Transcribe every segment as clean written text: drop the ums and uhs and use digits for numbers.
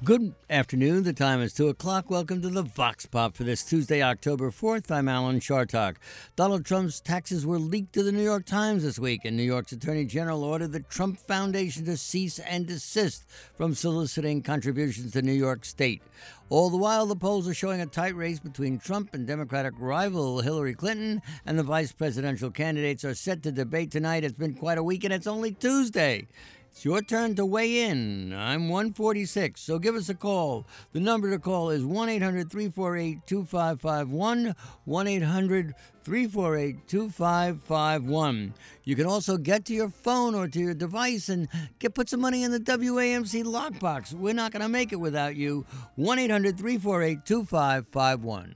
Good afternoon. The time is 2 o'clock. Welcome to the Vox Pop for this Tuesday, October 4th. I'm Alan Chartock. Donald Trump's taxes were leaked to the New York Times this week, and New York's Attorney General ordered the Trump Foundation to cease and desist from soliciting contributions to New York State. All the while, the polls are showing a tight race between Trump and Democratic rival Hillary Clinton, and the vice presidential candidates are set to debate tonight. It's been quite a week, and it's only Tuesday. It's your turn to weigh in. I'm 146, so give us a call. The number to call is 1-800-348-2551, 1-800-348-2551. You can also get to your phone or to your device and put some money in the WAMC lockbox. We're not going to make it without you. 1-800-348-2551.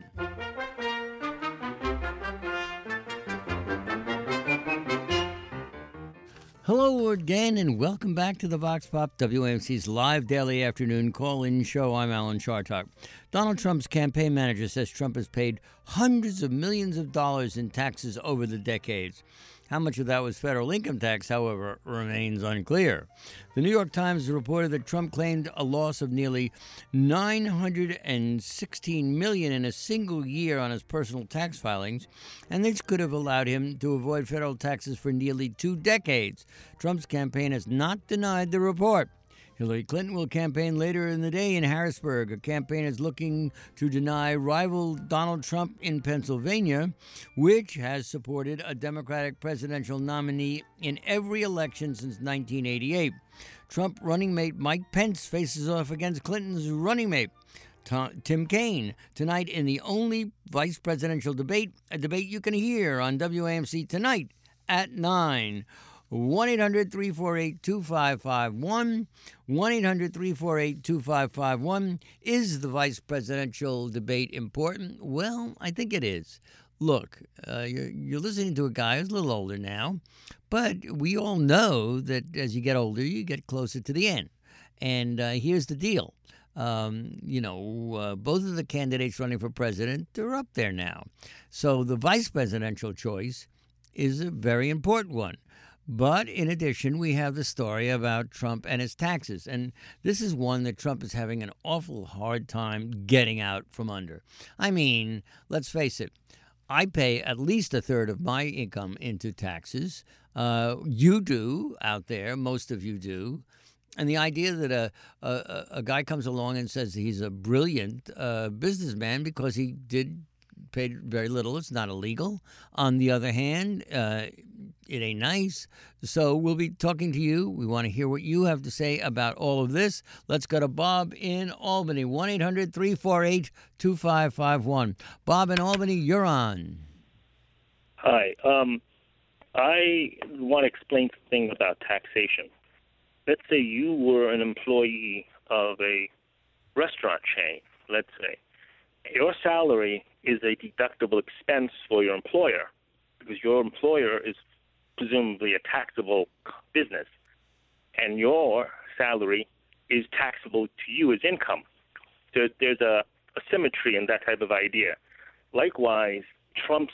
Hello again, and welcome back to the Vox Pop, WAMC's live daily afternoon call-in show. I'm Alan Chartock. Donald Trump's campaign manager says Trump has paid hundreds of millions of dollars in taxes over the decades. How much of that was federal income tax, however, remains unclear. The New York Times reported that Trump claimed a loss of nearly $916 million in a single year on his personal tax filings, and this could have allowed him to avoid federal taxes for nearly 2 decades. Trump's campaign has not denied the report. Hillary Clinton will campaign later in the day in Harrisburg. Her campaign is looking to deny rival Donald Trump in Pennsylvania, which has supported a Democratic presidential nominee in every election since 1988. Trump running mate Mike Pence faces off against Clinton's running mate Tim Kaine tonight in the only vice presidential debate, a debate you can hear on WAMC tonight at 9. 1-800-348-2551. 1-800-348-2551. Is the vice presidential debate important? Well, I think it is. Look, you're listening to a guy who's a little older now, but we all know that as you get older, you get closer to the end. And here's the deal. Both of the candidates running for president are up there now. So the vice presidential choice is a very important one. But in addition, we have the story about Trump and his taxes. And this is one that Trump is having an awful hard time getting out from under. I mean, let's face it. I pay at least a third of my income into taxes. You do out there. Most of you do. And the idea that a guy comes along and says he's a brilliant businessman because he paid very little. It's not illegal. On the other hand, it ain't nice. So we'll be talking to you. We want to hear what you have to say about all of this. Let's go to Bob in Albany, 1-800-348-2551. Bob in Albany, you're on. Hi. I want to explain something about taxation. Let's say you were an employee of a restaurant chain, let's say. Your salary is a deductible expense for your employer because your employer is presumably a taxable business, and your salary is taxable to you as income. So there's a symmetry in that type of idea. Likewise, Trump's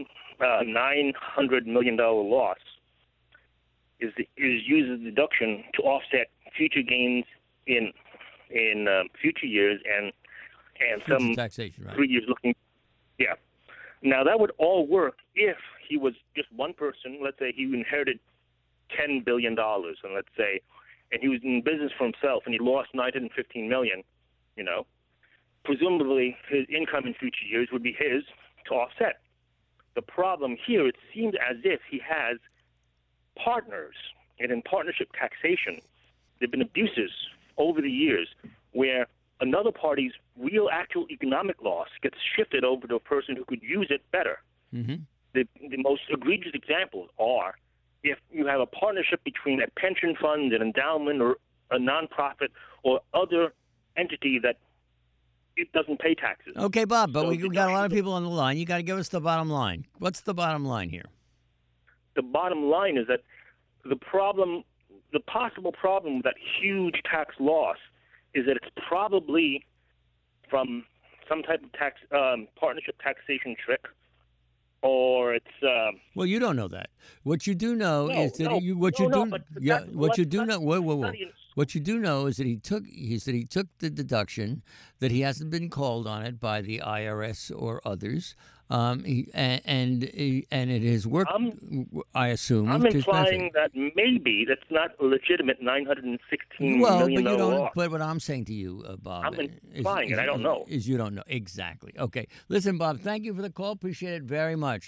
$900 million loss is used as a deduction to offset future gains in future years and some taxation, right? 3 years looking. Yeah. Now, that would all work if he was just one person. Let's say he inherited $10 billion, and he was in business for himself, and he lost $915 million, Presumably, his income in future years would be his to offset. The problem here, it seems as if he has partners, and in partnership taxation, there have been abuses over the years where another party's real actual economic loss gets shifted over to a person who could use it better. Mm-hmm. The most egregious examples are if you have a partnership between a pension fund, an endowment, or a nonprofit, or other entity that it doesn't pay taxes. Okay, Bob, but we got a lot of people on the line. You got to give us the bottom line. What's the bottom line here? The bottom line is that the possible problem with that huge tax loss is that it's probably from some type of tax partnership taxation trick, or it's. Well, you don't know that. What you do know is that Whoa. What you do know is that he took the deduction, that he hasn't been called on it by the IRS or others, and it has worked. I assume. I'm implying that maybe that's not a legitimate $916 million but you don't. loss. But what I'm saying to you, Bob, I'm implying it. I don't know. Is you don't know exactly. Okay, listen, Bob. Thank you for the call. Appreciate it very much.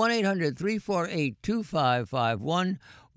1-800-348-2551.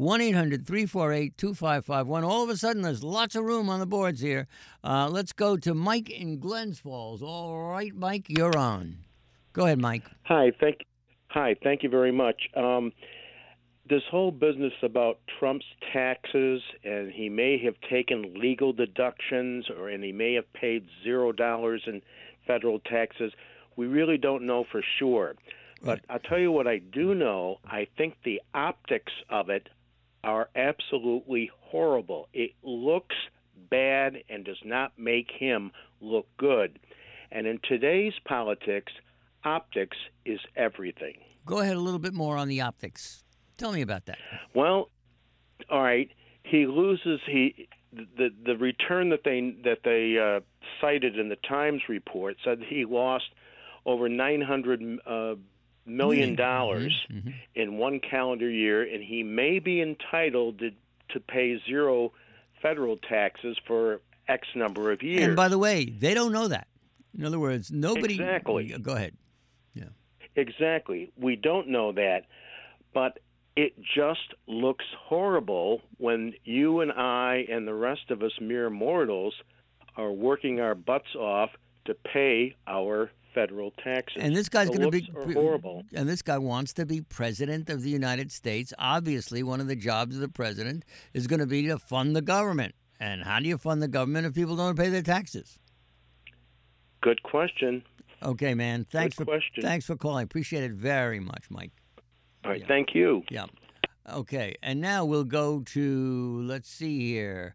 1-800-348-2551. All of a sudden, there's lots of room on the boards here. Let's go to Mike in Glens Falls. All right, Mike, you're on. Go ahead, Mike. Hi, thank you very much. This whole business about Trump's taxes, and he may have taken legal deductions, and he may have paid $0 in federal taxes. We really don't know for sure. But I'll tell you what I do know. I think the optics of it are absolutely horrible. It looks bad and does not make him look good. And in today's politics, optics is everything. Go ahead a little bit more on the optics. Tell me about that. Well, all right. He loses the return that they cited in the Times report said he lost over $900 million in one calendar year, and he may be entitled to pay zero federal taxes for X number of years. And by the way, they don't know that. In other words, nobody. Exactly. Go ahead. Yeah. Exactly. We don't know that, but it just looks horrible when you and I and the rest of us mere mortals are working our butts off to pay our federal taxes. And this guy's going to be horrible. And this guy wants to be president of the United States. Obviously, one of the jobs of the president is going to be to fund the government. And how do you fund the government if people don't pay their taxes? Good question. Okay, man. Thanks for calling. Appreciate it very much, Mike. All right. Yeah. Thank you. Yeah. Okay. And now we'll go to, let's see here.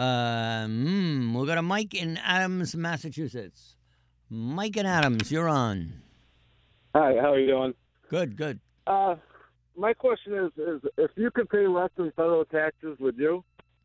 We'll go to Mike in Adams, Massachusetts. Mike and Adams, you're on. Hi, how are you doing? Good. My question is if you could pay less than federal taxes, would you?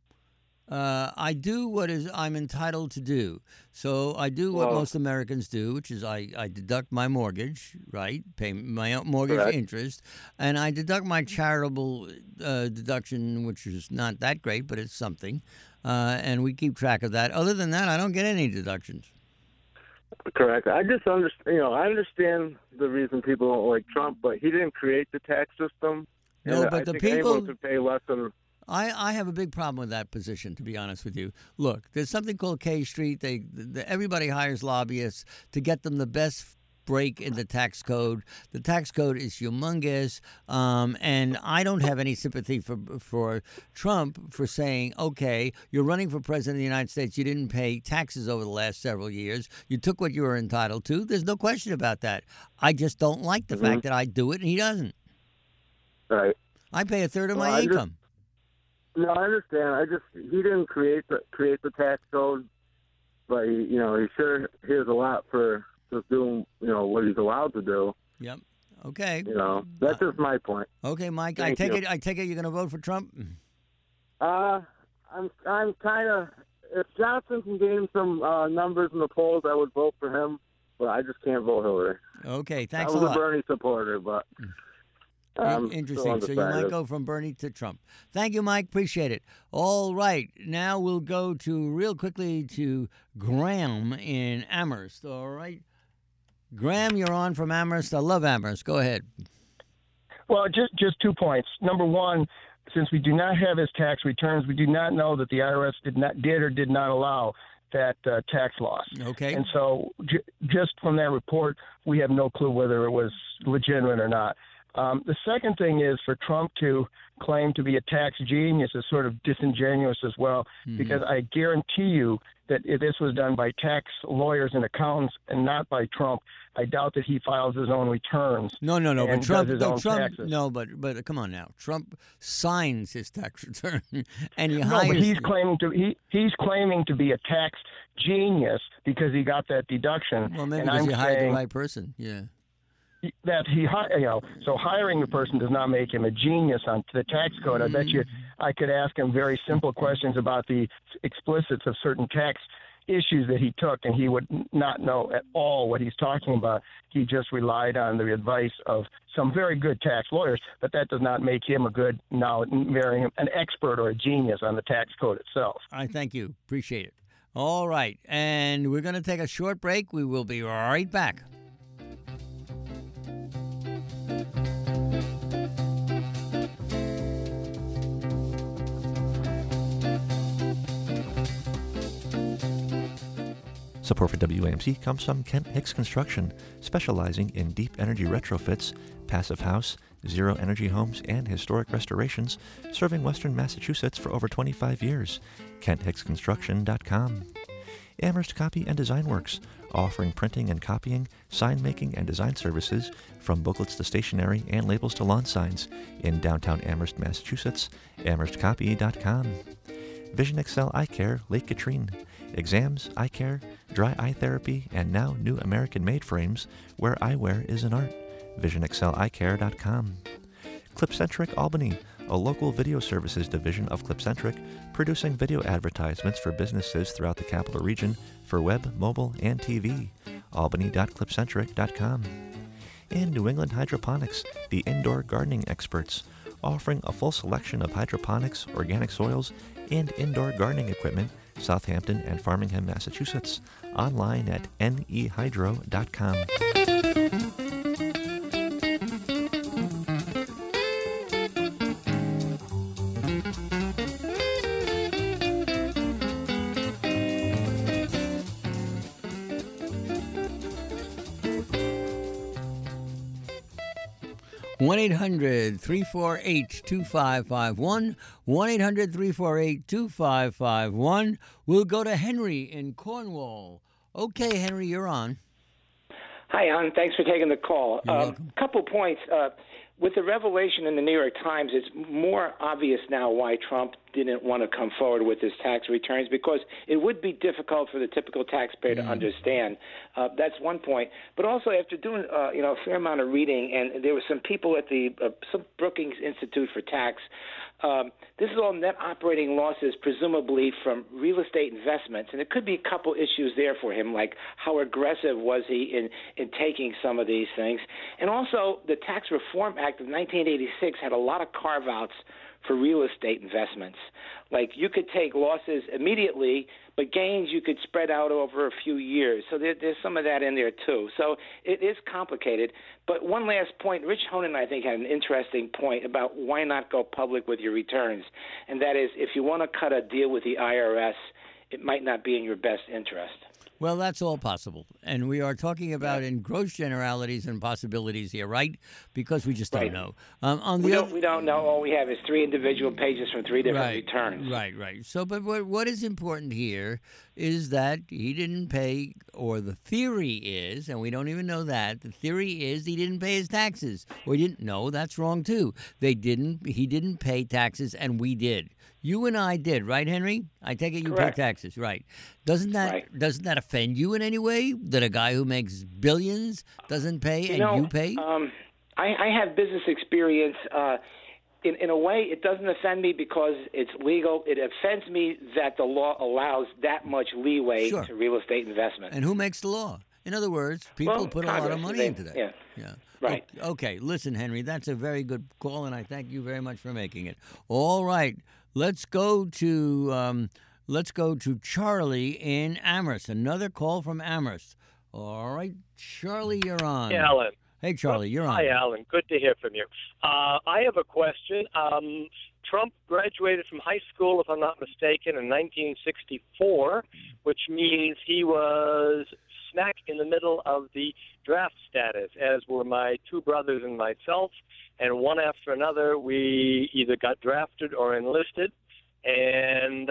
I do what I'm entitled to do. So I do what most Americans do, which is I deduct my mortgage, right? Pay my mortgage interest, and I deduct my charitable deduction, which is not that great, but it's something. And we keep track of that. Other than that, I don't get any deductions. Correct. I just understand. I understand the reason people don't like Trump, but he didn't create the tax system. No, but the people anyone could pay less than. I have a big problem with that position, to be honest with you. Look, there's something called K Street. Everybody hires lobbyists to get them the best break in the tax code. The tax code is humongous, and I don't have any sympathy for Trump for saying, okay, you're running for president of the United States. You didn't pay taxes over the last several years. You took what you were entitled to. There's no question about that. I just don't like the fact that I do it and he doesn't. Right. I pay a third of my income. No, I understand. He didn't create the tax code, but he sure hears a lot for just doing what he's allowed to do. Yep. Okay. That's just my point. Okay, Mike. I take it you're going to vote for Trump. I'm kind of. If Johnson can gain some numbers in the polls, I would vote for him, but I just can't vote Hillary. Okay. Thanks a lot. I was a Bernie supporter, but. Interesting. So you might go from Bernie to Trump. Thank you, Mike. Appreciate it. All right. Now we'll go real quickly to Graham in Amherst. All right. Graham, you're on from Amherst. I love Amherst. Go ahead. Well, just 2 points. Number one, since we do not have his tax returns, we do not know that the IRS did or did not allow that tax loss. Okay. And so just from that report, we have no clue whether it was legitimate or not. The second thing is for Trump to claim to be a tax genius is sort of disingenuous as well, because I guarantee you that if this was done by tax lawyers and accountants and not by Trump, I doubt that he files his own returns. No. But Trump, taxes. No, but come on now. Trump signs his tax return, and he No, hires. but he's claiming to be a tax genius because he got that deduction. Well, maybe because he hired the right person. Yeah. That so hiring the person does not make him a genius on the tax code. I bet you I could ask him very simple questions about the explicits of certain tax issues that he took, and he would not know at all what he's talking about. He just relied on the advice of some very good tax lawyers, but that does not make him an expert or a genius on the tax code itself. I thank you. Appreciate it. All right, and we're going to take a short break. We will be right back. Support for WAMC comes from Kent Hicks Construction, specializing in deep energy retrofits, passive house, zero energy homes, and historic restorations, serving Western Massachusetts for over 25 years. KentHicksConstruction.com. Amherst Copy and Design Works, offering printing and copying, sign making, and design services from booklets to stationery and labels to lawn signs in downtown Amherst, Massachusetts. AmherstCopy.com. Vision Excel Eye Care, Lake Katrine. Exams, eye care, dry eye therapy, and now new American-made frames where eyewear is an art. VisionExcelEyeCare.com. Clipcentric Albany, a local video services division of Clipcentric, producing video advertisements for businesses throughout the capital region for web, mobile, and TV. Albany.clipcentric.com. And New England Hydroponics, the indoor gardening experts, offering a full selection of hydroponics, organic soils, and indoor gardening equipment, Southampton and Farmingham, Massachusetts. Online at nehydro.com. 1-800-348-2551, 1-800-348-2551. We'll go to Henry in Cornwall. Okay, Henry, you're on. Hi, Alan. Thanks for taking the call. You're welcome. Couple points. With the revelation in the New York Times, it's more obvious now why Trump didn't want to come forward with his tax returns, because it would be difficult for the typical taxpayer to understand. That's one point. But also, after doing a fair amount of reading, and there were some people at the some Brookings Institute for Tax. This is all net operating losses, presumably from real estate investments, and it could be a couple issues there for him, like how aggressive was he in taking some of these things. And also, the Tax Reform Act of 1986 had a lot of carve-outs for real estate investments. Like, you could take losses immediately, but gains you could spread out over a few years. So there's some of that in there, too. So it is complicated. But one last point, Rich Honan, I think, had an interesting point about why not go public with your returns. And that is, if you want to cut a deal with the IRS, it might not be in your best interest. Well, that's all possible. And we are talking about in gross generalities and possibilities here, right? Because we just don't know. We don't know. All we have is 3 individual pages from 3 different returns. Right. So, but what is important here is that he didn't pay, or the theory is, and we don't even know that, the theory is he didn't pay his taxes. Or he didn't. No, that's wrong, too. He didn't pay taxes, and we did. You and I did, right, Henry? I take it you pay taxes, right? Doesn't that offend you in any way that a guy who makes billions doesn't pay you pay? I have business experience. In a way, it doesn't offend me because it's legal. It offends me that the law allows that much leeway to real estate investment. And who makes the law? In other words, people put a lot of money into that. Yeah. Right. Okay. Listen, Henry, that's a very good call, and I thank you very much for making it. All right. Let's go to Charlie in Amherst. Another call from Amherst. All right, Charlie, you're on. Hey, Alan. Hey, Charlie, you're on. Hi, Alan. Good to hear from you. I have a question. Trump graduated from high school, if I'm not mistaken, in 1964, which means he was smack in the middle of the draft status, as were my 2 brothers and myself. And one after another, we either got drafted or enlisted. And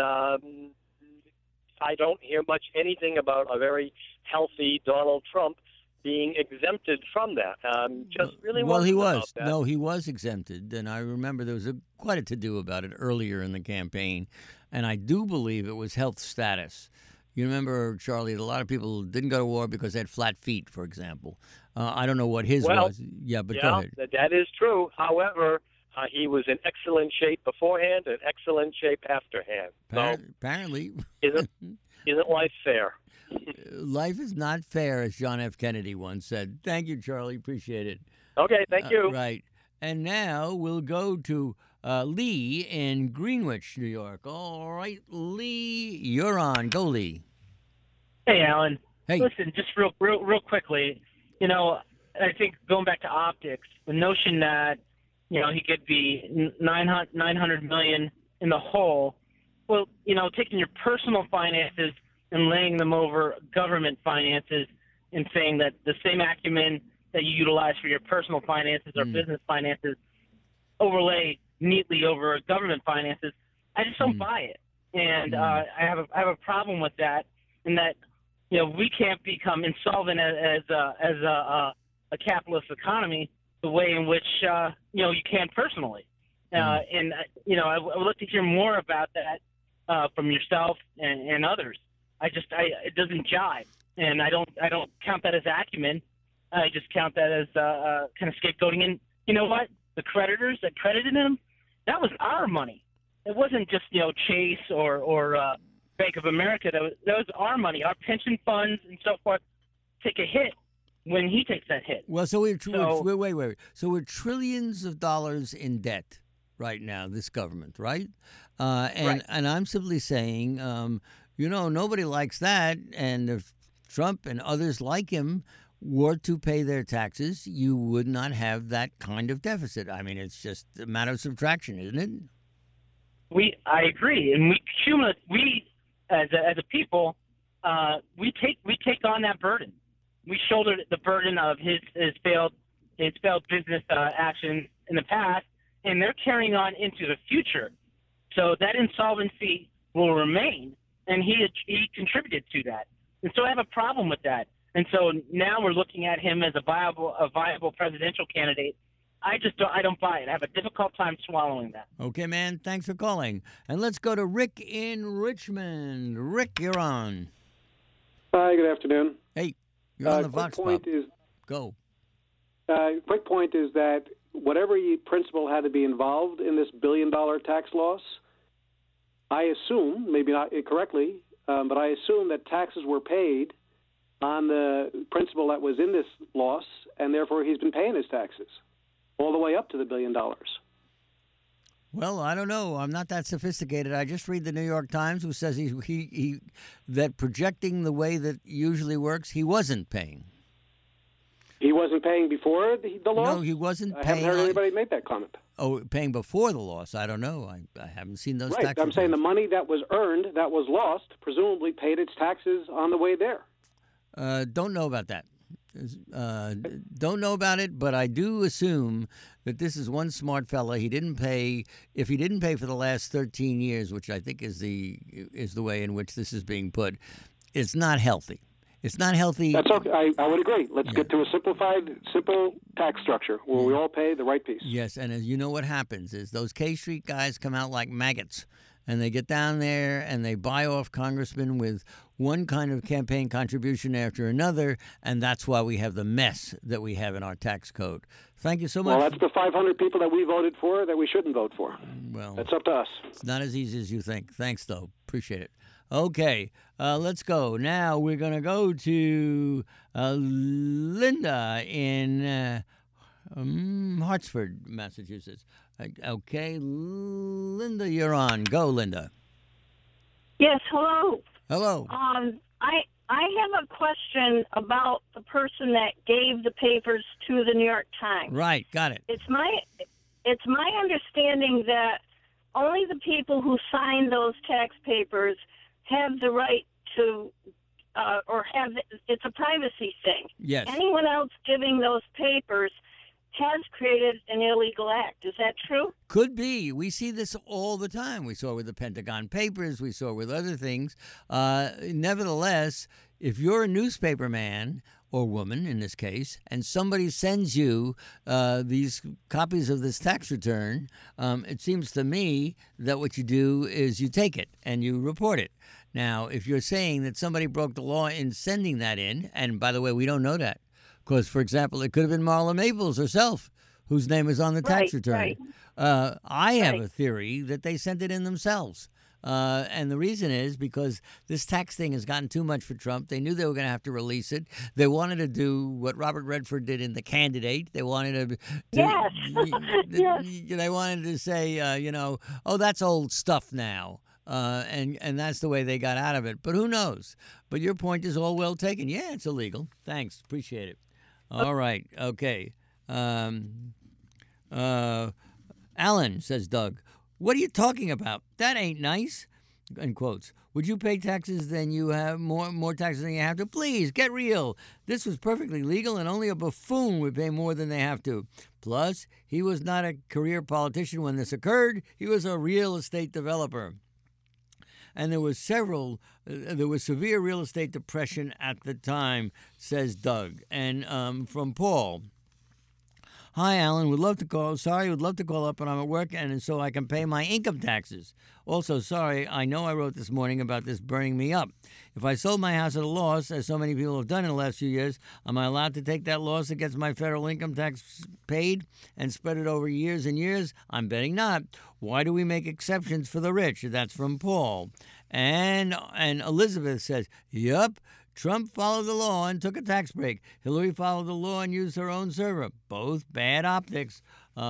I don't hear much anything about a very healthy Donald Trump being exempted from that. Just really well, he was. About that. No, he was exempted. And I remember there was quite a to-do about it earlier in the campaign. And I do believe it was health status. You remember, Charlie, a lot of people didn't go to war because they had flat feet, for example. I don't know what his was. Yeah, but go ahead. That is true. However, He was in excellent shape beforehand and excellent shape afterhand. So Apparently. isn't life fair? Life is not fair, as John F. Kennedy once said. Thank you, Charlie. Appreciate it. Okay, thank you. Right. And now we'll go to Lee in Greenwich, New York. All right, Lee, you're on. Go, Lee. Hey, Alan. Hey. Listen, just real quickly, I think going back to optics, the notion that, he could be 900 million in the hole, well, taking your personal finances and laying them over government finances and saying that the same acumen that you utilize for your personal finances or business finances overlay neatly over government finances, I just don't buy it. And I have a problem with that, in that, we can't become insolvent as a capitalist economy the way in which, you can personally. And, I would like to hear more about that from yourself and others. It doesn't jive. And I don't count that as acumen. I just count that as kind of scapegoating. And you know what? The creditors that credited him, that was our money. It wasn't just, Chase or Bank of America. That was our money. Our pension funds and so forth take a hit when he takes that hit. Well, wait. So we're trillions of dollars in debt right now, this government, right? Right. And I'm simply saying, nobody likes that. And if Trump and others like him were to pay their taxes, you would not have that kind of deficit. I mean, it's just a matter of subtraction, isn't it? I agree, and we as a people, we take on that burden. We shoulder the burden of his failed business actions in the past, and they're carrying on into the future. So that insolvency will remain, and he contributed to that. And so I have a problem with that. And so now we're looking at him as a viable presidential candidate. I don't buy it. I have a difficult time swallowing that. Okay, man. Thanks for calling. And let's go to Rick in Richmond. Rick, you're on. Hi, good afternoon. Hey, you're on the Vox Pop. Go. Quick point is that whatever principle had to be involved in this billion-dollar tax loss, I assume, maybe not correctly, but I assume that taxes were paid on the principal that was in this loss, and therefore he's been paying his taxes all the way up to the $1 billion. Well, I don't know. I'm not that sophisticated. I just read the New York Times, who says he that projecting the way that usually works, he wasn't paying. He wasn't paying before the loss? No, he wasn't paying. I haven't heard anybody make that comment. Oh, paying before the loss. I don't know. I haven't seen those right. tax I'm returns. saying the money that was earned, that was lost, presumably paid its taxes on the way there. Don't know about that. Don't know about it, but I do assume that this is one smart fella. He didn't pay. If he didn't pay for the last 13 years, which I think is the way in which this is being put, it's not healthy. It's not healthy. That's okay. I would agree. Let's get to a simple tax structure where we all pay the right piece. Yes, and as you know, what happens is those K Street guys come out like maggots, and they get down there and they buy off congressmen with one kind of campaign contribution after another, and that's why we have the mess that we have in our tax code. Thank you so much. Well, that's the 500 people that we voted for that we shouldn't vote for. Well, that's up to us. It's not as easy as you think. Thanks, though. Appreciate it. Okay, let's go. Now we're going to go to Linda in Hartford, Massachusetts. Okay, Linda, you're on. Go, Linda. Yes, hello. Hello. I have a question about the person that gave the papers to the New York Times. Right, got it. It's my understanding that only the people who signed those tax papers have the right to, it's a privacy thing. Yes. Anyone else giving those papers has created an illegal act. Is that true? Could be. We see this all the time. We saw it with the Pentagon Papers. We saw it with other things. Nevertheless, if you're a newspaper man or woman in this case, and somebody sends you these copies of this tax return, it seems to me that what you do is you take it and you report it. Now, if you're saying that somebody broke the law in sending that in, and by the way, we don't know that, because, for example, it could have been Marla Maples herself whose name is on the tax return. Right. I have a theory that they sent it in themselves. And the reason is because this tax thing has gotten too much for Trump. They knew they were going to have to release it. They wanted to do what Robert Redford did in The Candidate. They wanted to Yes. Yes. They wanted to say, oh, that's old stuff now. And that's the way they got out of it. But who knows? But your point is all well taken. Yeah, it's illegal. Thanks. Appreciate it. All right. Okay. Alan, says Doug, what are you talking about? That ain't nice. In quotes. Would you pay taxes than you have more taxes than you have to? Please get real. This was perfectly legal, and only a buffoon would pay more than they have to. Plus, he was not a career politician when this occurred. He was a real estate developer. And there was severe real estate depression at the time, says Doug. And from Paul. Hi, Alan. Would love to call. Sorry, would love to call up, but I'm at work, and so I can pay my income taxes. Also, sorry, I know I wrote this morning about this burning me up. If I sold my house at a loss, as so many people have done in the last few years, am I allowed to take that loss against my federal income tax paid and spread it over years and years? I'm betting not. Why do we make exceptions for the rich? That's from Paul. And Elizabeth says, yup. Trump followed the law and took a tax break. Hillary followed the law and used her own server. Both bad optics.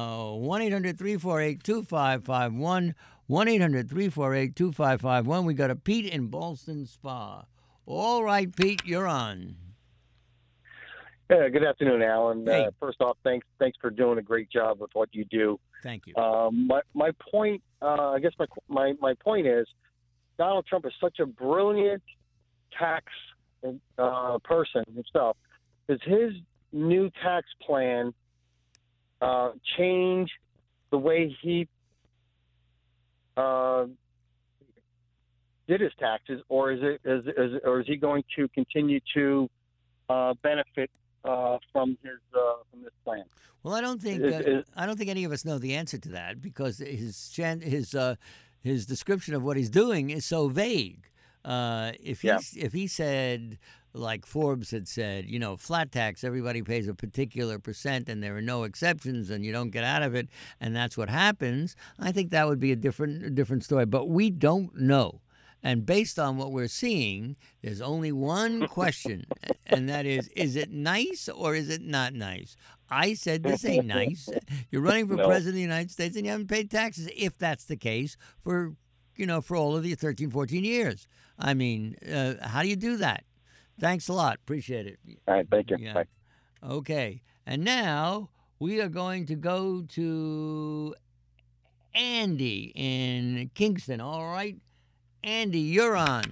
1-800-348-2551. 1-800-348-2551. We got a Pete in Ballston Spa. All right, Pete, you're on. Yeah, good afternoon, Alan. Hey. First off, thanks for doing a great job with what you do. Thank you. My point, I guess my point is, Donald Trump is such a brilliant tax person himself. Does his new tax plan change the way he did his taxes, or is he going to continue to benefit from this plan? Well, I don't think any of us know the answer to that because his description of what he's doing is so vague. If he said, like Forbes had said, flat tax, everybody pays a particular percent and there are no exceptions and you don't get out of it, and that's what happens, I think that would be a different story. But we don't know. And based on what we're seeing, there's only one question, and that is it nice or is it not nice? I said this ain't nice. You're running for president of the United States and you haven't paid taxes, if that's the case, for all of the 13, 14 years. I mean, how do you do that? Thanks a lot. Appreciate it. All right. Thank you. Yeah. Bye. Okay. And now we are going to go to Andy in Kingston. All right. Andy, you're on.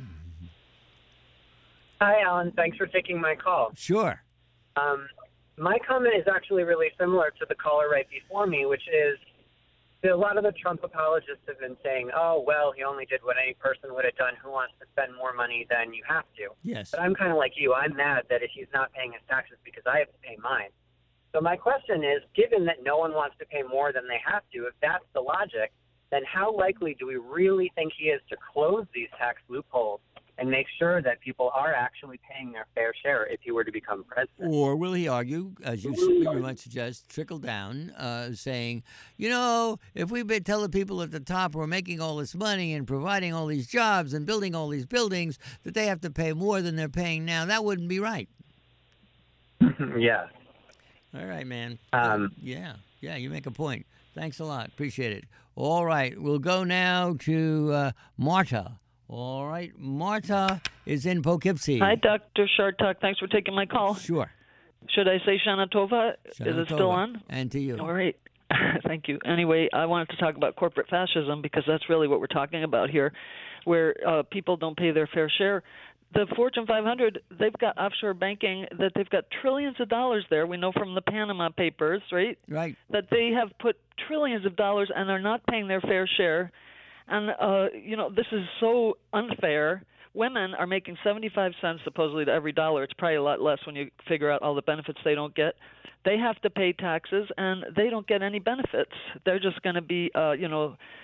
Hi, Alan. Thanks for taking my call. Sure. My comment is actually really similar to the caller right before me, which is a lot of the Trump apologists have been saying, oh, well, he only did what any person would have done who wants to spend more money than you have to. Yes. But I'm kind of like you. I'm mad that he's not paying his taxes because I have to pay mine. So my question is, given that no one wants to pay more than they have to, if that's the logic, then how likely do we really think he is to close these tax loopholes and make sure that people are actually paying their fair share if he were to become president? Or will he argue, as you might suggest, trickle down, saying, if we tell the people at the top we're making all this money and providing all these jobs and building all these buildings that they have to pay more than they're paying now, that wouldn't be right. Yeah. All right, man. Yeah, you make a point. Thanks a lot. Appreciate it. All right, we'll go now to Marta. All right, Marta is in Poughkeepsie. Hi, Dr. Shartok. Thanks for taking my call. Sure. Should I say Shana Tova? Is it still on? And to you. All right. Thank you. Anyway, I wanted to talk about corporate fascism because that's really what we're talking about here, where people don't pay their fair share. The Fortune 500, they've got offshore banking, that they've got trillions of dollars there. We know from the Panama Papers, right? Right. That they have put trillions of dollars and are not paying their fair share. And, this is so unfair. Women are making 75 cents supposedly to every dollar. It's probably a lot less when you figure out all the benefits they don't get. They have to pay taxes, and they don't get any benefits. They're just going to be,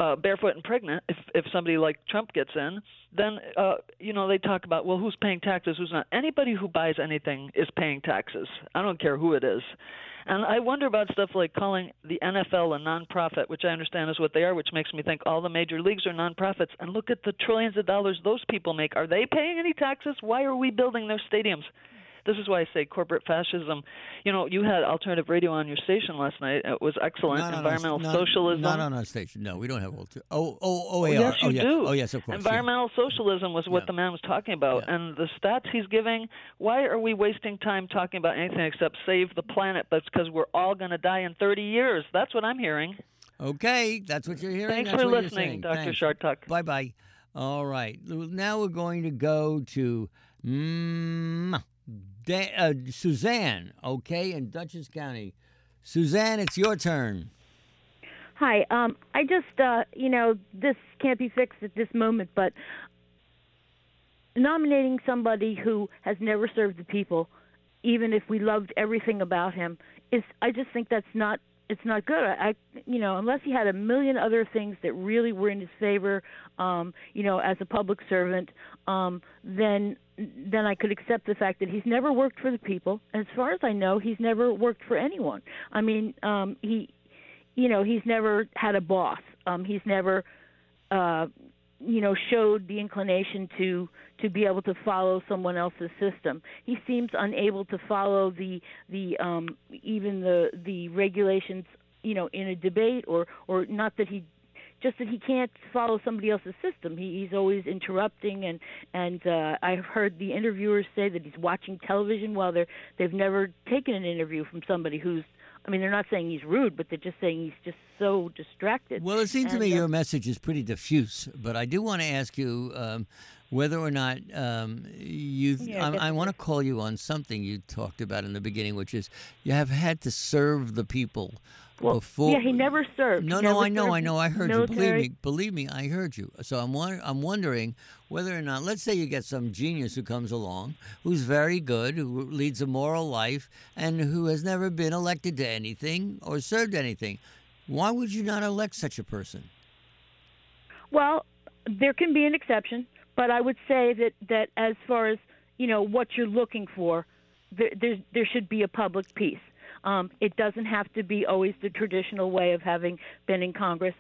barefoot and pregnant, if somebody like Trump gets in, then they talk about, well, who's paying taxes, who's not. Anybody who buys anything is paying taxes. I don't care who it is. And I wonder about stuff like calling the NFL a nonprofit, which I understand is what they are, which makes me think all the major leagues are nonprofits. And look at the trillions of dollars those people make. Are they paying any taxes? Why are we building their stadiums? This is why I say corporort fascism. You had alternative radio on your station last night. It was excellent. Environmental socialism. Not on our station. No, we don't have alternative. OAR. Yes, you do. Oh, yes, of course. Environmental socialism was what the man was talking about. Yeah. And the stats he's giving, why are we wasting time talking about anything except save the planet? That's because we're all going to die in 30 years. That's what I'm hearing. Okay, that's what you're hearing. Thanks that's for what listening, you're Dr. Shartuk. Bye-bye. All right. Now we're going to go to Suzanne, okay, in Dutchess County. Suzanne, it's your turn. Hi. I just, this can't be fixed at this moment, but nominating somebody who has never served the people, even if we loved everything about him, I just think it's not good. Unless he had a million other things that really were in his favor, as a public servant, then I could accept the fact that he's never worked for the people. As far as I know, he's never worked for anyone. I mean, he's never had a boss. He's never, showed the inclination to be able to follow someone else's system. He seems unable to follow even the regulations, in a debate, or not that he. Just that he can't follow somebody else's system. He's always interrupting, and I've heard the interviewers say that he's watching television while they've never taken an interview from somebody who's. I mean, they're not saying he's rude, but they're just saying he's just so distracted. Well, it seems to me your message is pretty diffuse, but I do want to ask you whether or not I want to call you on something you talked about in the beginning, which is you have had to serve the people. Before. Yeah, he never served. No, I know. I heard military. You. Believe me, I heard you. So I'm wondering whether or not, let's say you get some genius who comes along, who's very good, who leads a moral life, and who has never been elected to anything or served anything. Why would you not elect such a person? Well, there can be an exception, but I would say that as far as what you're looking for, there should be a public peace. It doesn't have to be always the traditional way of having been in Congress,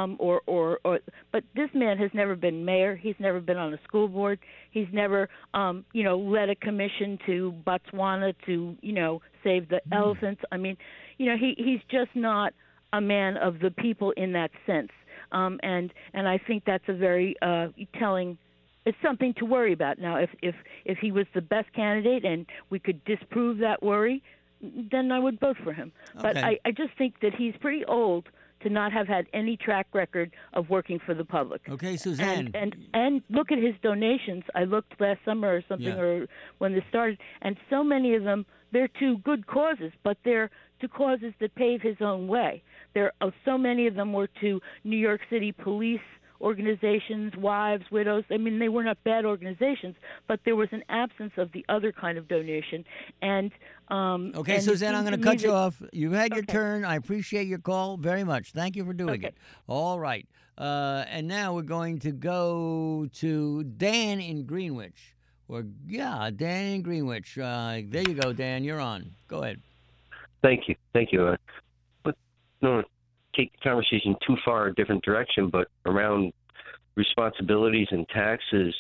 but this man has never been mayor. He's never been on a school board. He's never, led a commission to Botswana to, save the elephants. I mean, he's just not a man of the people in that sense. And I think that's a very telling. It's something to worry about. Now, if he was the best candidate and we could disprove that worry, then I would vote for him. Okay. But I just think that he's pretty old to not have had any track record of working for the public. Okay, Suzanne. And look at his donations. I looked last summer or something, or when this started, and so many of them, they're to good causes, but they're to causes that pave his own way. So many of them were to New York City police organizations, wives, widows. I mean, they were not bad organizations, but there was an absence of the other kind of donation. And okay, Suzanne, I'm going to cut you off. You've had your turn. I appreciate your call very much. Thank you for doing it. All right. And now we're going to go to Dan in Greenwich. Dan in Greenwich. There you go, Dan. You're on. Go ahead. Thank you. But no, take the conversation too far a different direction, but around responsibilities and taxes,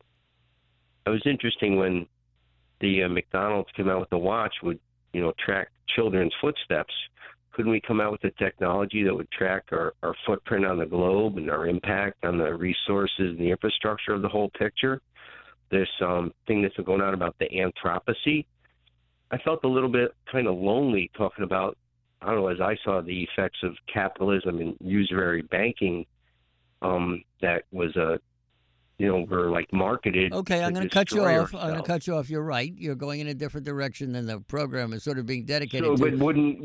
it was interesting when the McDonald's came out with the watch would, track children's footsteps. Couldn't we come out with a technology that would track our footprint on the globe and our impact on the resources and the infrastructure of the whole picture? This thing that's going on about the Anthropocene. I felt a little bit kind of lonely talking about, I don't know, as I saw the effects of capitalism and usury banking, that was were like marketed. Okay, I'm going to cut you off. You're right. You're going in a different direction than the program is sort of being dedicated to. But wouldn't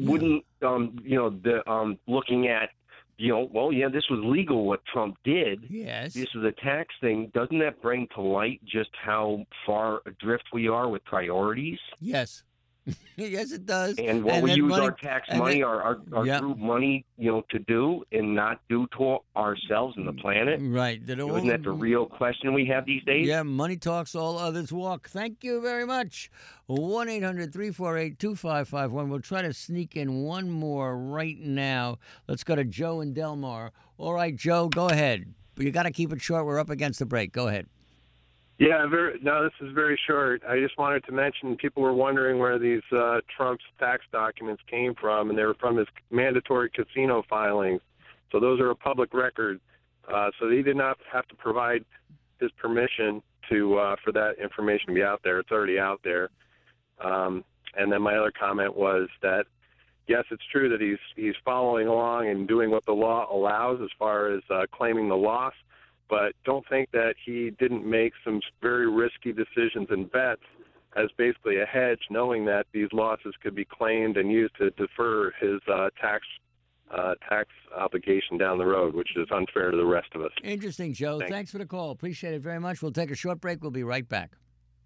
looking at, this was legal what Trump did. Yes. This was a tax thing. Doesn't that bring to light just how far adrift we are with priorities? Yes. Yes, it does. And what we that use money, our tax money, our group money, to do and not do to ourselves and the planet. Right. Isn't that the real question we have these days? Yeah, money talks, all others walk. Thank you very much. 1-800-348-2551. We'll try to sneak in one more right now. Let's go to Joe in Delmar. All right, Joe, go ahead. You got to keep it short. We're up against the break. Go ahead. Yeah, this is very short. I just wanted to mention people were wondering where these Trump's tax documents came from, and they were from his mandatory casino filings. So those are a public record. So he did not have to provide his permission for that information to be out there. It's already out there. And then my other comment was that, yes, it's true that he's following along and doing what the law allows as far as claiming the loss. But don't think that he didn't make some very risky decisions and bets as basically a hedge, knowing that these losses could be claimed and used to defer his tax obligation down the road, which is unfair to the rest of us. Interesting, Joe. Thanks for the call. Appreciate it very much. We'll take a short break. We'll be right back.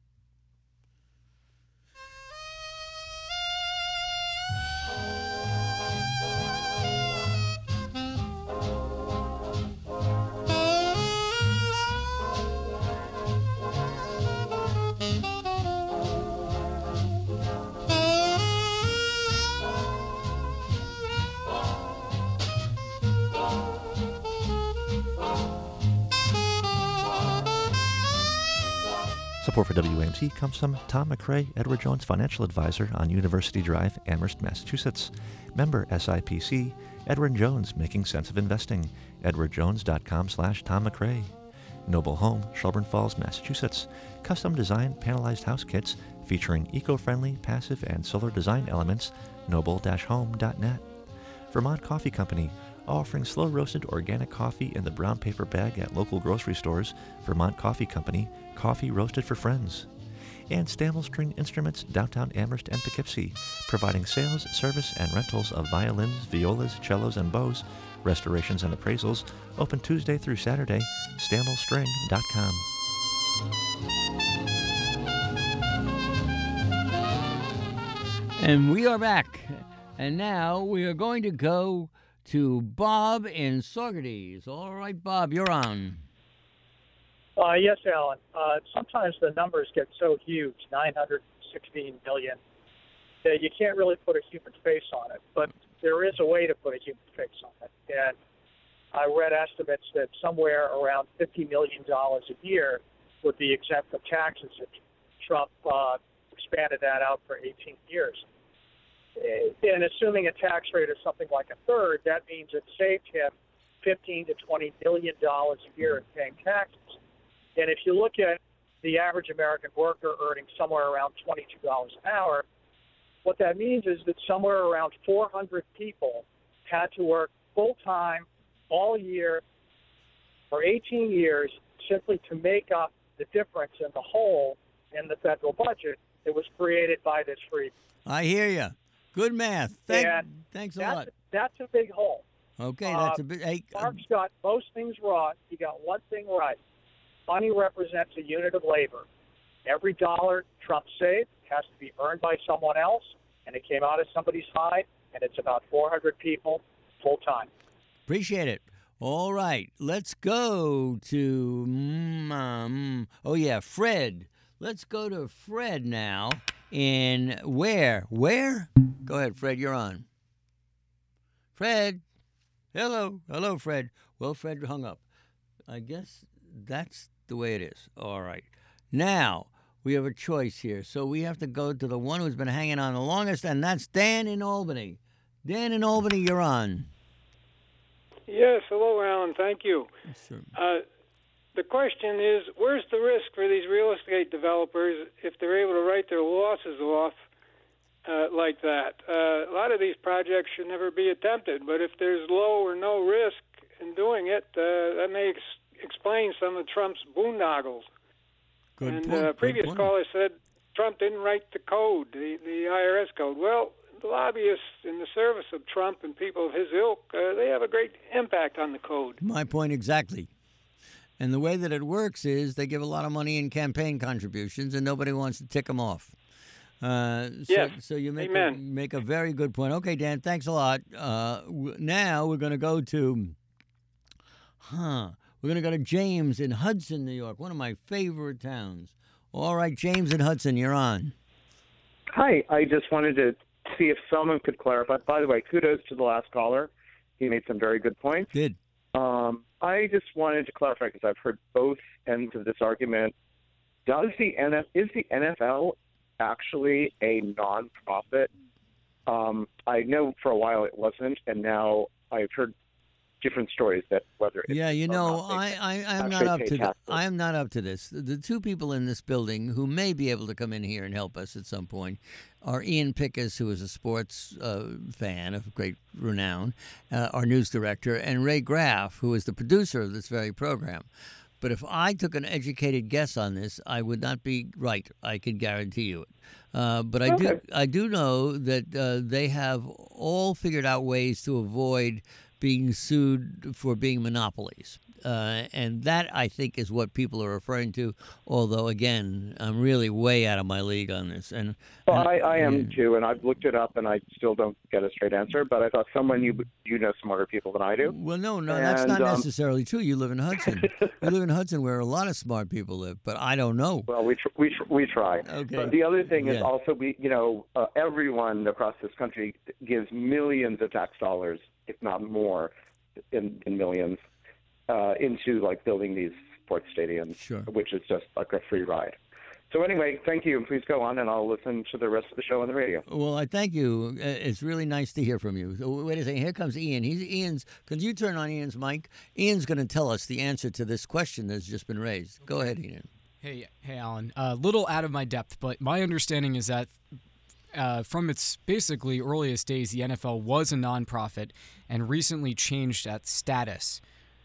Support for WAMC comes from Tom McRae, Edward Jones Financial Advisor on University Drive, Amherst, Massachusetts. Member SIPC, Edward Jones, Making Sense of Investing, edwardjones.com/Tom McRae. Noble Home, Shelburne Falls, Massachusetts. Custom designed panelized house kits featuring eco-friendly, passive, and solar design elements, noble-home.net. Vermont Coffee Company, offering slow-roasted organic coffee in the brown paper bag at local grocery stores. Vermont Coffee Company, coffee roasted for friends. And Stammel String Instruments, downtown Amherst and Poughkeepsie, providing sales, service, and rentals of violins, violas, cellos, and bows, restorations and appraisals, open Tuesday through Saturday, stammelstring.com. And we are back. And now we are going to go to Bob in Saugerties. All right, Bob, you're on. Yes, Alan. Sometimes the numbers get so huge, 916 million, that you can't really put a human face on it. But there is a way to put a human face on it. And I read estimates that somewhere around $50 million a year would be exempt from taxes if Trump expanded that out for 18 years. And assuming a tax rate of something like a third, that means it saved him $15 to $20 million a year in paying taxes. And if you look at the average American worker earning somewhere around $22 an hour, what that means is that somewhere around 400 people had to work full-time all year for 18 years simply to make up the difference in the hole in the federal budget that was created by this freebie. I hear you. Good math. Thanks a lot. That's a big hole. Okay, that's a bit. Hey, Mark's got most things wrong. He got one thing right. Money represents a unit of labor. Every dollar Trump saved has to be earned by someone else, and it came out of somebody's hide, and it's about 400 people full time. Appreciate it. All right, let's go to Fred. Let's go to Fred now. In where? Go ahead, Fred. You're on. Fred. Hello, Fred. Well, Fred hung up. I guess that's the way it is. All right. Now we have a choice here, so we have to go to the one who's been hanging on the longest, and that's Dan in Albany. Dan in Albany, you're on. Yes, hello, Alan. Thank you. Sure. The question is, where's the risk for these real estate developers if they're able to write their losses off like that? A lot of these projects should never be attempted, but if there's low or no risk in doing it, that may explain some of Trump's boondoggles. The previous caller said Trump didn't write the code, the IRS code. Well, the lobbyists in the service of Trump and people of his ilk, they have a great impact on the code. My point exactly. And the way that it works is they give a lot of money in campaign contributions, and nobody wants to tick them off. Yes. So you Amen. make a very good point. Okay, Dan, thanks a lot. Now we're going to go to, James in Hudson, New York, one of my favorite towns. All right, James in Hudson, you're on. Hi, I just wanted to see if someone could clarify. By the way, kudos to the last caller. He made some very good points. Did. I just wanted to clarify because I've heard both ends of this argument. Is the NFL actually a nonprofit? I know for a while it wasn't, and now I've heard different stories that whether it's I'm not up to I am not up to this. The two people in this building who may be able to come in here and help us at some point are Ian Pickus, who is a sports fan of great renown, our news director, and Ray Graff, who is the producer of this very program. But if I took an educated guess on this, I would not be right. I can guarantee you it. But I do know that they have all figured out ways to avoid being sued for being monopolies. And that, I think, is what people are referring to, although, again, I'm really way out of my league on this. I am, too, and I've looked it up, and I still don't get a straight answer, but I thought someone, you know smarter people than I do. Well, no, that's not necessarily true. You live in Hudson. You live in Hudson where a lot of smart people live, but I don't know. Well, we try. Okay. But the other thing is also, everyone across this country gives millions of tax dollars, if not more, in millions, into like building these sports stadiums, which is just like a free ride. So anyway, thank you, and please go on, and I'll listen to the rest of the show on the radio. Well, I thank you. It's really nice to hear from you. So, wait a second. Here comes Ian. Could you turn on Ian's mic? Ian's going to tell us the answer to this question that's just been raised. Go ahead, Ian. Hey, Alan. A little out of my depth, but my understanding is that from its basically earliest days, the NFL was a nonprofit and recently changed that status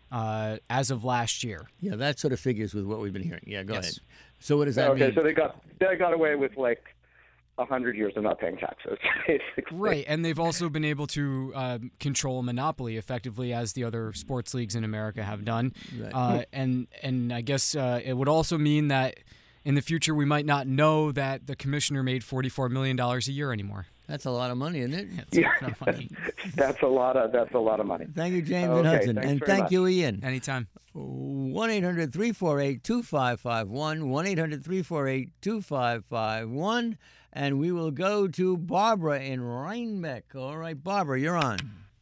as of last year. Yeah, that sort of figures with what we've been hearing. Yeah, go ahead. So what does that mean? Okay, so they got away with like 100 years of not paying taxes, basically. Right, and they've also been able to control a monopoly effectively, as the other sports leagues in America have done. Right. And I guess it would also mean that in the future we might not know that the commissioner made $44 million a year anymore. That's a lot of money, isn't it? Yeah, it's a lot of money. That's a lot of money. Thank you, James and Hudson. And thank you, Ian. Anytime. 1-800-348-2551, 1-800-348-2551, and we will go to Barbara in Rhinebeck. All right, Barbara, you're on.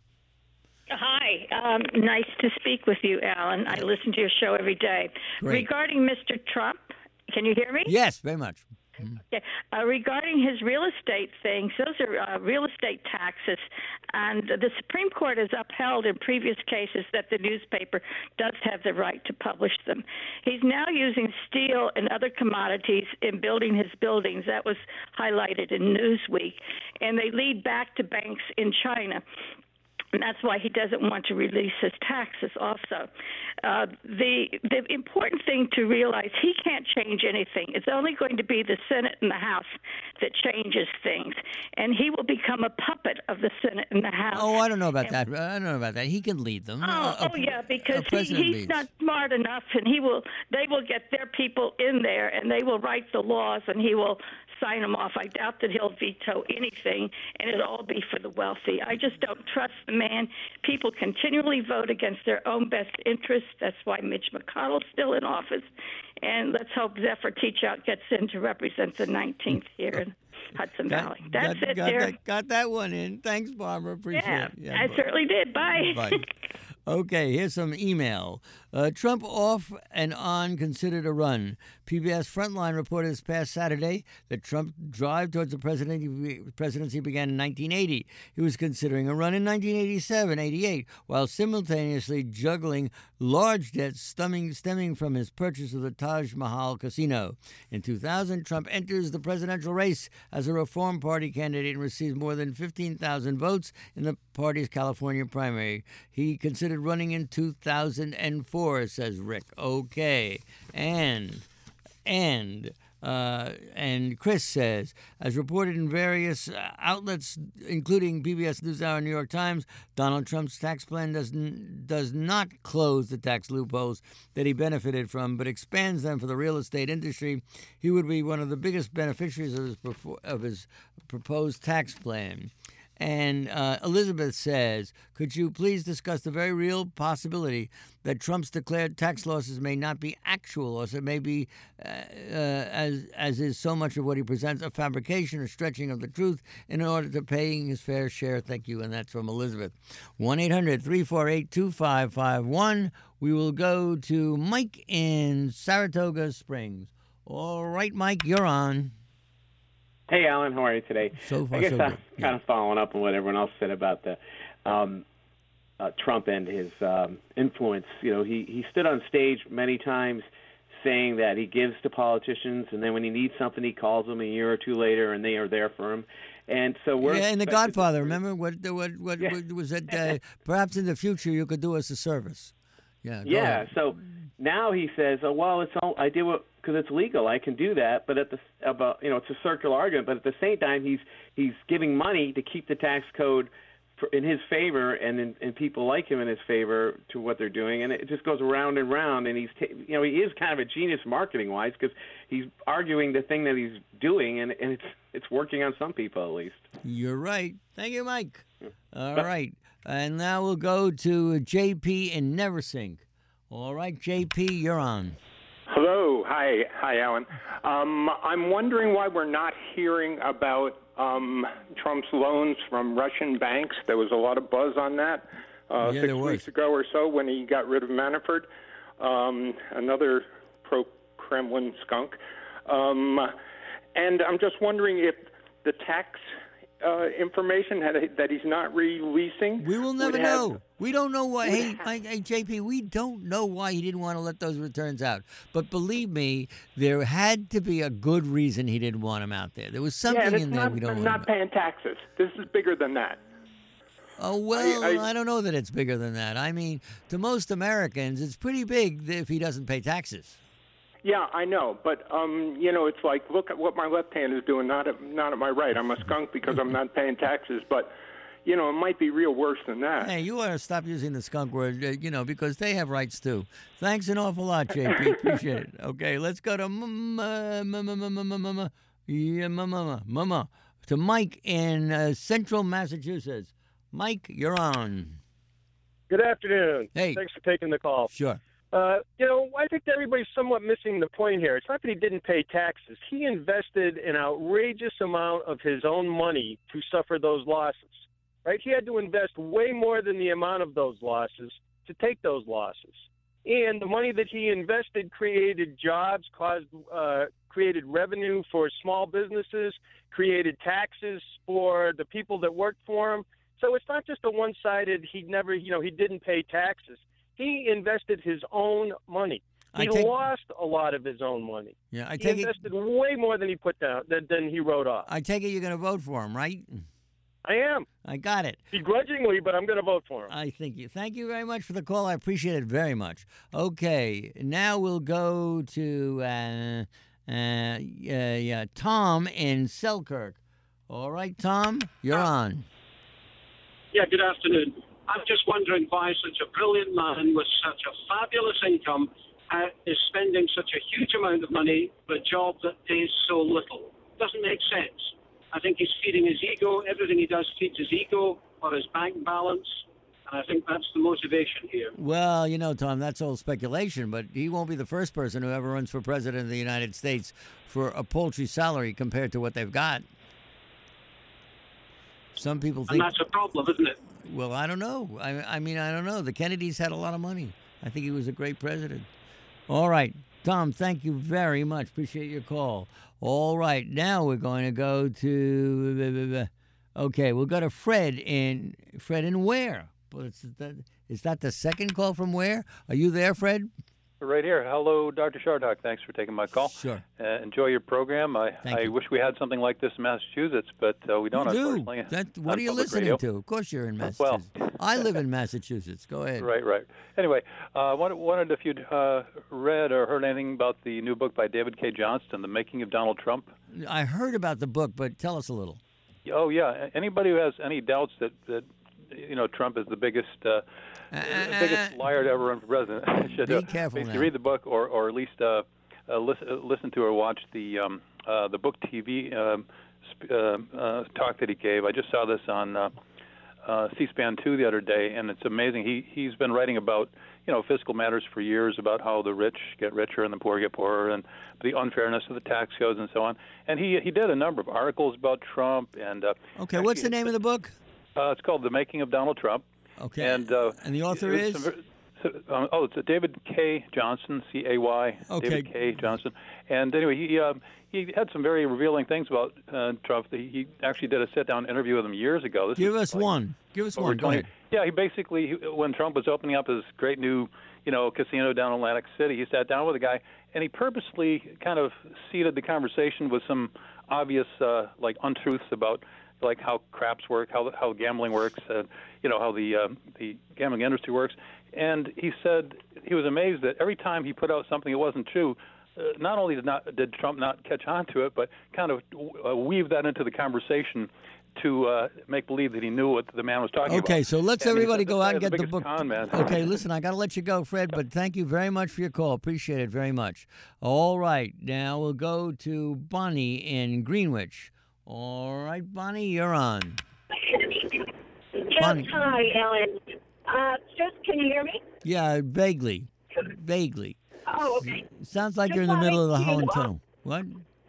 Hi. Nice to speak with you, Alan. I listen to your show every day. Great. Regarding Mr. Trump, can you hear me? Yes, very much. Okay. Regarding his real estate things, those are real estate taxes, and the Supreme Court has upheld in previous cases that the newspaper does have the right to publish them. He's now using steel and other commodities in building his buildings. That was highlighted in Newsweek, and they lead back to banks in China. And that's why he doesn't want to release his taxes also. The important thing to realize, he can't change anything. It's only going to be the Senate and the House that changes things. And he will become a puppet of the Senate and the House. Oh, I don't know about that. I don't know about that. He can lead them. Yeah, because he's not smart enough, and they will get their people in there, and they will write the laws, and he will sign them off. I doubt that he'll veto anything, and it'll all be for the wealthy. I just don't trust the man. People continually vote against their own best interests. That's why Mitch McConnell's still in office. And let's hope Zephyr Teachout gets in to represent the 19th here in Hudson Valley. That's it there. Got that one in. Thanks, Barbara. Appreciate it. Yeah, I certainly did. Bye. Bye. Okay, here's some email. Trump off and on considered a run. PBS Frontline reported this past Saturday that Trump's drive towards the presidency began in 1980. He was considering a run in 1987, 88, while simultaneously juggling large debts stemming from his purchase of the Taj Mahal Casino. In 2000, Trump enters the presidential race as a Reform Party candidate and receives more than 15,000 votes in the party's California primary. He considered running in 2004, says Rick. Okay. And And Chris says, as reported in various outlets, including PBS NewsHour and New York Times, Donald Trump's tax plan does not close the tax loopholes that he benefited from, but expands them for the real estate industry. He would be one of the biggest beneficiaries of his proposed tax plan. And Elizabeth says, could you please discuss the very real possibility that Trump's declared tax losses may not be actual losses? It may be, as is so much of what he presents, a fabrication or stretching of the truth in order to paying his fair share. Thank you. And that's from Elizabeth. 1-800-348-2551. We will go to Mike in Saratoga Springs. All right, Mike, you're on. Hey, Alan, how are you today? So far, I guess so I'm good. kind of following up on what everyone else said about the Trump and his influence. You know, he stood on stage many times saying that he gives to politicians, and then when he needs something, he calls them a year or two later, and they are there for him. And so we're in The Godfather. Remember what was it? Perhaps in the future you could do us a service. Yeah. Go ahead. So now he says, "Oh well, I did it because it's legal. I can do that." But it's a circular argument. But at the same time, he's giving money to keep the tax code in his favor, and people like him in his favor to what they're doing, and it just goes round and round. And he is kind of a genius marketing wise because he's arguing the thing that he's doing, and it's working on some people at least. You're right. Thank you, Mike. All right. And now we'll go to JP in Neversink. All right, JP, you're on. Hello. Hi, Alan. I'm wondering why we're not hearing about Trump's loans from Russian banks. There was a lot of buzz on that 6 weeks ago or so when he got rid of Manafort, another pro-Kremlin skunk. And I'm just wondering if the tax information that he's not releasing. We will never know. We don't know why. Hey, JP, we don't know why he didn't want to let those returns out. But believe me, there had to be a good reason he didn't want them out there. There was something in there we don't know. Not paying taxes. This is bigger than that. Oh, well, I don't know that it's bigger than that. I mean, to most Americans, it's pretty big if he doesn't pay taxes. Yeah, I know, but it's like, look at what my left hand is doing, not at my right. I'm a skunk because I'm not paying taxes, but it might be real worse than that. Hey, you ought to stop using the skunk word, because they have rights too. Thanks an awful lot, JP. Appreciate it. Okay, let's go to to Mike in Central Massachusetts. Mike, you're on. Good afternoon. Hey. Thanks for taking the call. Sure. I think everybody's somewhat missing the point here. It's not that he didn't pay taxes. He invested an outrageous amount of his own money to suffer those losses, right? He had to invest way more than the amount of those losses to take those losses. And the money that he invested created jobs, created revenue for small businesses, created taxes for the people that worked for him. So it's not just a one-sided, he didn't pay taxes. He invested his own money. He lost a lot of his own money. Yeah, he invested way more than he put down, than he wrote off. I take it you're going to vote for him, right? I am. I got it. Begrudgingly, but I'm going to vote for him. Thank you very much for the call. I appreciate it very much. Okay, now we'll go to Tom in Selkirk. All right, Tom, you're on. Yeah, good afternoon. I'm just wondering why such a brilliant man with such a fabulous income is spending such a huge amount of money for a job that pays so little. Doesn't make sense. I think he's feeding his ego. Everything he does feeds his ego or his bank balance. And I think that's the motivation here. Well, Tom, that's all speculation, but he won't be the first person who ever runs for president of the United States for a paltry salary compared to what they've got. Some people think... And that's a problem, isn't it? Well, I don't know. I mean, I don't know. The Kennedys had a lot of money. I think he was a great president. All right. Tom, thank you very much. Appreciate your call. All right. Now we're going to go to... Okay, we'll go to Fred in Ware. But is that the second call from Ware? Are you there, Fred? right here. Hello, Dr. Shardock. Thanks for taking my call. Sure. Enjoy your program. I wish we had something like this in Massachusetts, but we don't, unfortunately. What are you listening radio. to? Of course you're in Massachusetts. Well, I live in Massachusetts. Go ahead. Right. Anyway, wondered if you'd read or heard anything about the new book by David K. Johnston, The Making of Donald Trump. I heard about the book, but tell us a little. Oh, yeah. Anybody who has any doubts that Trump is the biggest liar to ever run for president should be careful basically now. read the book or at least listen to or watch the book TV talk that he gave. I just saw this on C-SPAN 2 the other day, and it's amazing. He's been writing about fiscal matters for years, about how the rich get richer and the poor get poorer, and the unfairness of the tax codes and so on. And he did a number of articles about Trump. And okay, what's the name of the book? It's called The Making of Donald Trump. Okay. And the author is? It's David K. Johnston, C-A-Y. Okay. David K. Johnston. And anyway, he had some very revealing things about Trump. He actually did a sit-down interview with him years ago. Give us one. Go ahead. Yeah, he basically, when Trump was opening up his great new, casino down in Atlantic City, he sat down with a guy, and he purposely kind of seeded the conversation with some obvious, untruths about how craps work, how gambling works, how the gambling industry works. And he said he was amazed that every time he put out something that wasn't true, not only did Trump not catch on to it, but kind of weave that into the conversation to make believe that he knew what the man was talking about. Okay, so let's everybody go out and get the book. Con, man. Okay, listen, I got to let you go, Fred, but thank you very much for your call. Appreciate it very much. All right, now we'll go to Bonnie in Greenwich. All right, Bonnie, you're on. Yes, hi, Ellen. Can you hear me? Yeah, vaguely. Oh, okay. Sounds like you're in the middle of the Holland Tunnel. What?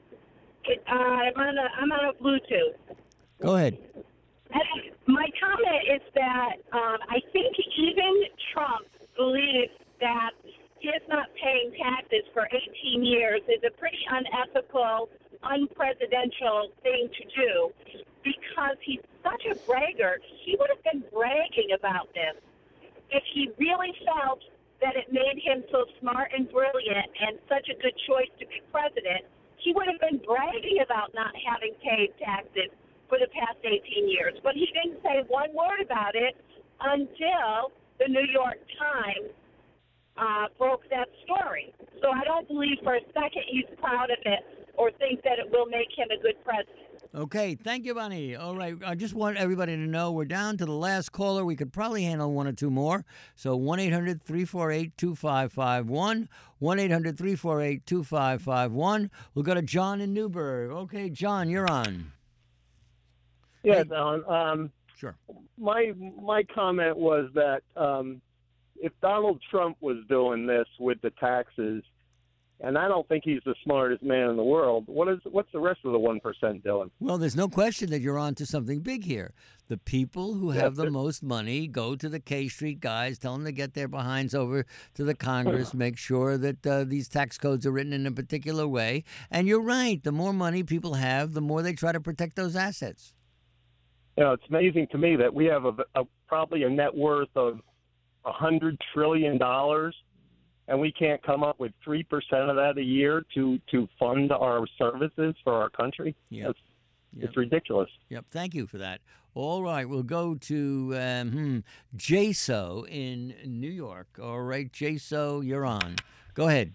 I'm on a Bluetooth. Go ahead. My comment is that I think even Trump believes that his not paying taxes for 18 years is a pretty unethical, unpresidential thing to do because he's such a braggart. He would have been bragging about this if he really felt that it made him so smart and brilliant and such a good choice to be president. He would have been bragging about not having paid taxes for the past 18 years. But he didn't say one word about it until the New York Times broke that story. So I don't believe for a second he's proud of it or think that it will make him a good president. Okay, thank you, Bonnie. All right, I just want everybody to know we're down to the last caller. We could probably handle one or two more. So 1-800-348-2551, 1-800-348-2551. We'll go to John in Newburgh. Okay, John, you're on. Yes, Alan. Sure. My comment was that if Donald Trump was doing this with the taxes, and I don't think he's the smartest man in the world, what's the rest of the 1% doing? Well, there's no question that you're on to something big here. The people who have the most money go to the K Street guys, tell them to get their behinds over to the Congress, make sure that these tax codes are written in a particular way. And you're right. The more money people have, the more they try to protect those assets. It's amazing to me that we have probably a net worth of $100 trillion, and we can't come up with 3% of that a year to fund our services for our country. Yep. It's ridiculous. Yep. Thank you for that. All right. We'll go to Jaso in New York. All right, Jaso, you're on. Go ahead.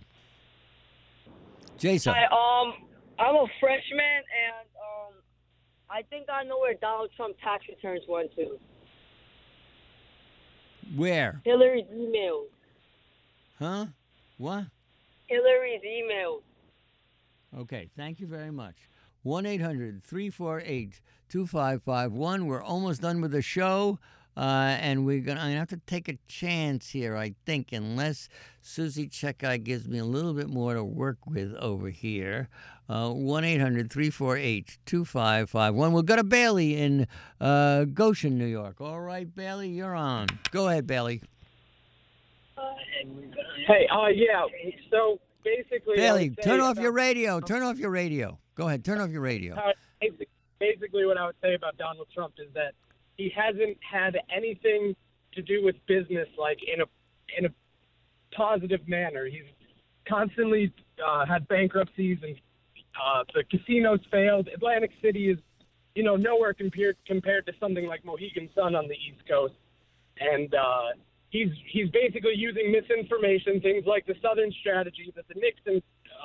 Jaso. Hi, I'm a freshman, and I think I know where Donald Trump tax returns went to. Where? Hillary's emails. Huh? What? Hillary's emails. Okay, thank you very much. 1-800-348-2551. We're almost done with the show, and we're going to have to take a chance here, I think, unless Susie Checkeye gives me a little bit more to work with over here. 1-800-348-2551. We'll go to Bailey in Goshen, New York. All right, Bailey, you're on. Go ahead, Bailey. Hey, yeah. So basically, Bailey, turn off your radio. Turn off your radio. Go ahead, turn off your radio. Basically, what I would say about Donald Trump is that he hasn't had anything to do with business, like in a positive manner. He's constantly had bankruptcies, and the casinos failed. Atlantic City is, nowhere compared to something like Mohegan Sun on the East Coast. And he's basically using misinformation, things like the Southern strategy that the Nixon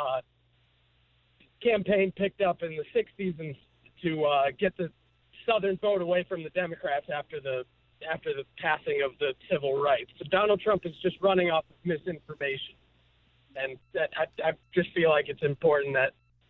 campaign picked up in the 60s, and to get the Southern vote away from the Democrats after the passing of the civil rights. So Donald Trump is just running off of misinformation. And that I just feel like it's important that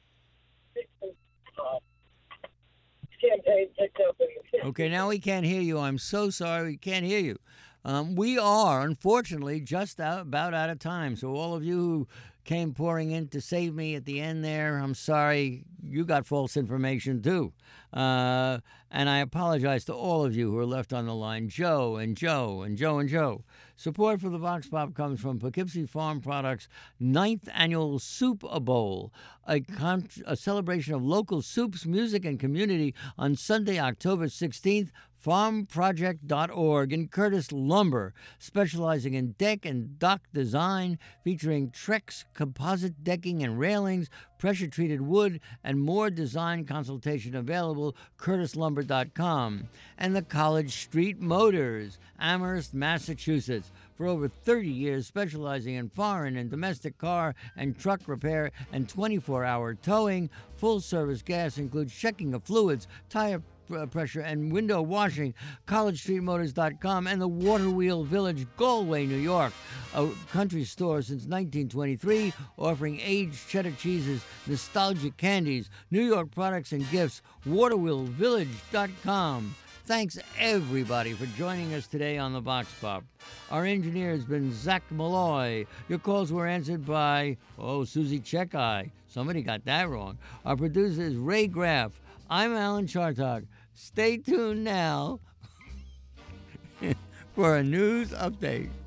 campaign picked up in the 60s. Okay, now we can't hear you. I'm so sorry. We can't hear you. We are, unfortunately, just about out of time. So all of you who came pouring in to save me at the end there, I'm sorry. You got false information, too. And I apologize to all of you who are left on the line. Joe and Joe and Joe and Joe. Support for the Vox Pop comes from Poughkeepsie Farm Products' 9th Annual Soup Bowl, a celebration of local soups, music, and community on Sunday, October 16th. farmproject.org, and Curtis Lumber, specializing in deck and dock design, featuring Trex composite decking and railings, pressure-treated wood, and more design consultation available, curtislumber.com. And the College Street Motors, Amherst, Massachusetts. For over 30 years, specializing in foreign and domestic car and truck repair and 24-hour towing. Full-service gas includes checking of fluids, tire pressure, and window washing. CollegeStreetMotors.com and the Waterwheel Village, Galway, New York, a country store since 1923, offering aged cheddar cheeses, nostalgic candies, New York products and gifts. WaterwheelVillage.com. Thanks, everybody, for joining us today on the Vox Pop. Our engineer has been Zach Malloy. Your calls were answered by, Susie Checkeye. Somebody got that wrong. Our producer is Ray Graff. I'm Alan Chartock. Stay tuned now for a news update.